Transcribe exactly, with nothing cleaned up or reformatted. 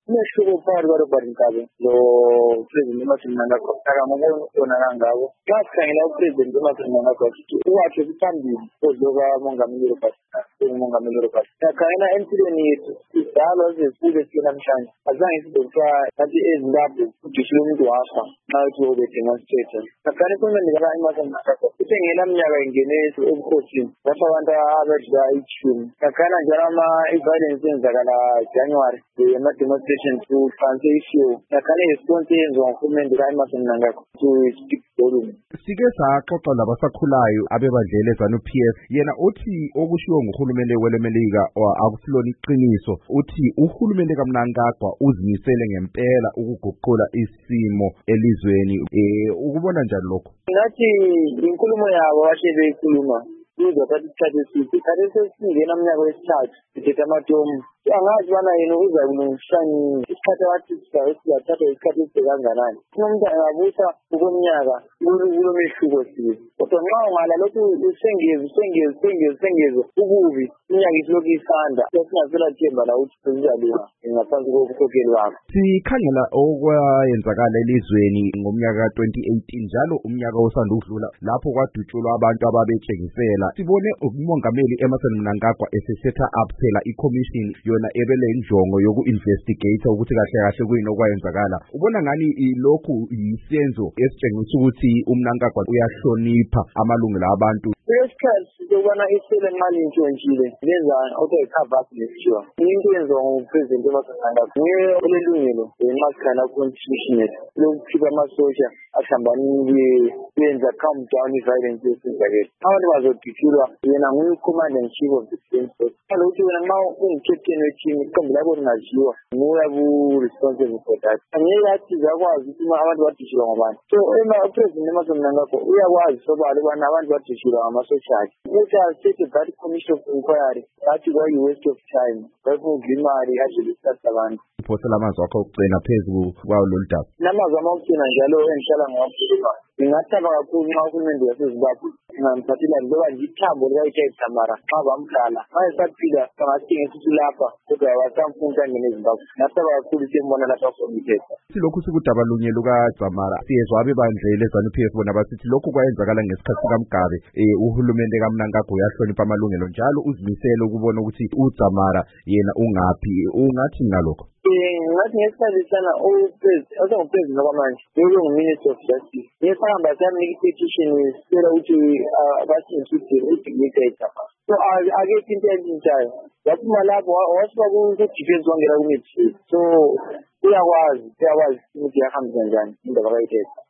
umehluko phakathi kwalokho Nkabi lo President Emmerson Mnangagwa akamubona khona kangako. Xa sikhangela uPresident Emmerson Mnangagwa sithi ukwakhe kuphambili kodwa umongameli Robert umongameli Robert. Sikhangela empilweni yethu sidalwa sesifike siye namhlanje. Azange sibe kuthiwa nathi eZimbabwe udishile umuntu wafa xa uthi ube demonstrator. Sikhangela uPresident Emmerson Mnangagwa uthe ngela minyaka ingene ebukhosini wafa abantu abadlula ichumi. Sikhangela njalo ama-violence yenzakala January ama-demonstrations kufanele ishiwo. Sikhangela i-response yenziwa nguhulumende ka-Emmerson Mnangagwa to speak volume. Sike saxoxa labasakhulayo abebandlele ZANU-P F yena uthi okushiwo nguhulumende welemelika akusilona iqiniso. Uthi uhulumende kaMnangagwa uzimisele ngempela ukuguqula isimo elizweni. Eh ukubona njani lokho? Ngathi inkulumo yabo bahle beyikhuluma izothatha isikhathi eside. Isikhathi esingena umnyaka wesithathu sithethe amatomu. Angazi bana yena uza kulungisani isikhathi abathi sizathatha isikhathi eside kanganani. Umuntu angabusa ukomnyaka kulo mehluko sibe. Kodwa nxa ungalalokhu usengeze usengeze usengeze usengeze ukubi iminyaka isilokhu isanda sesingasela themba la ukuthi kuzalunga ngaphansi kokukhokheli bakho. Sikhangela okwayenzakala elizweni ngomnyaka ka twenty eighteen njalo umnyaka osanda udlula lapho kwadutshulwa abantu ababetshengisela. Sibone umongameli Emmerson Mnangagwa esesetha up phela i-commission yona ebele injongo yoku-investigate ukuthi kahle kahle kuyini okwayenzakala. Ubona ngani lokhu yisenzo esitshengisa ukuthi uMnangagwa uyahlonipha amalungelo abantu. Lesikhathi sokubana isele mali intshontshile lenza auto-cover nesithiwa into yenziwa nguPresident Emmerson Mnangagwa nguye olelungelo ngenxa constitution lokukhipha amasosha ahlambanile yenza calm down i-violence yesizakele. Abantu bazodutshulwa yena nguye commander in chief of the defense force. Kalokuthi wena nxa ungu-captain weteam iqembu lakho lingadliwa nguye bu-responsible for that. Angeke athi zakwazi ukuthi abantu badutshulwa ngobani. So uPresident Emmerson Mnangagwa uyakwazi sobala ukubana abantu badutshulwa ngamasosha akhe. Ukuthi asethe that commission of inquiry athi kwayi-waste of time bayifuna imali adlulisa abantu. Uphosela amazwi akho okugcina phezu kwawo lolu daba. Namazwi ami okugcina njalo engihlala ngawakhuluma. Ngingathaba kakhulu nxa uhulumende waseZimbabwe ngingamphathela njengoba nje ithambo likayithe Tamara xa bamhlala. Xa esaphila bangathengisa ukuthi lapha kodwa wasamfuna angene eZimbabwe. Ngingathaba kakhulu sembona lapha komthetho. Silokhu sikudaba lunye lukaDzamara siyezwa abebandlele ZANU-P F bona basithi lokhu kwayenzakala ngesikhathi sikaMgabe eh uhulumende kaMnangagwa uyahlonipha amalungelo njalo uzimisele ukubona ukuthi uDzamara yena ungaphi. Ungathi ngalokho? Ngathi ngesikhathi sana uPresident uPresident kwamanje yebo nguMinister of Justice. Ngesihamba sami i-petition sicela ukuthi abashintshe i-dictate. So akekho into entshayo. Yaphuma lapho wasiba ku-defense wangena ku-midfield. So uyakwazi uyakwazi ukuthi yahamba kanjani indaba kayithethe.